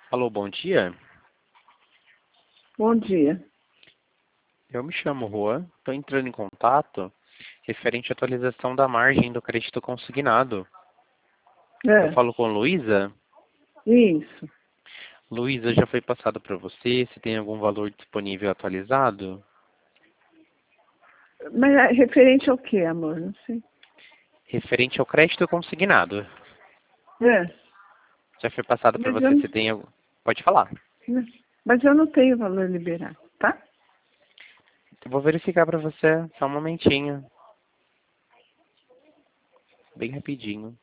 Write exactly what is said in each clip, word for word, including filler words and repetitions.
Alô, bom dia. Bom dia. Eu me chamo Juan, estou entrando em contato referente à atualização da margem do crédito consignado. Eu É, falo com Luísa. isso. Luísa, já foi passado para você se tem algum valor disponível atualizado? Mas é referente ao quê, amor? Não sei. Referente ao crédito consignado. É, Já foi passado para mas eu, você não- se tem algum... Pode falar. mas eu não tenho valor liberado, tá? Eu vou verificar para você, só um momentinho. Bem rapidinho.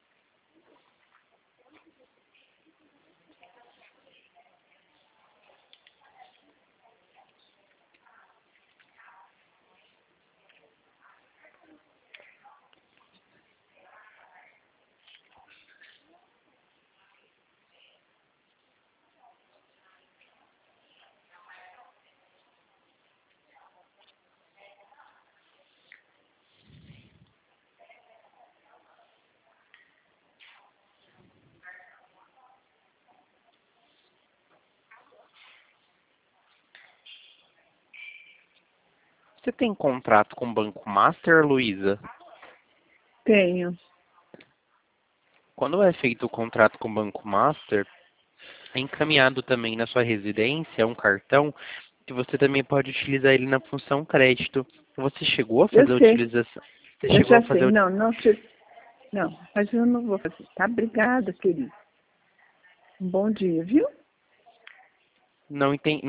Você tem contrato com o Banco Master, Luísa? Tenho. Quando é feito o contrato com o Banco Master, é encaminhado também na sua residência um cartão que você também pode utilizar ele na função crédito. Você chegou a Eu fazer a sei. utilização? Você Eu chegou a já fazer sei. a ut- Não, não, te- não. Mas eu não vou fazer. Tá? Obrigada, querido. Um bom dia, viu? Não entendi.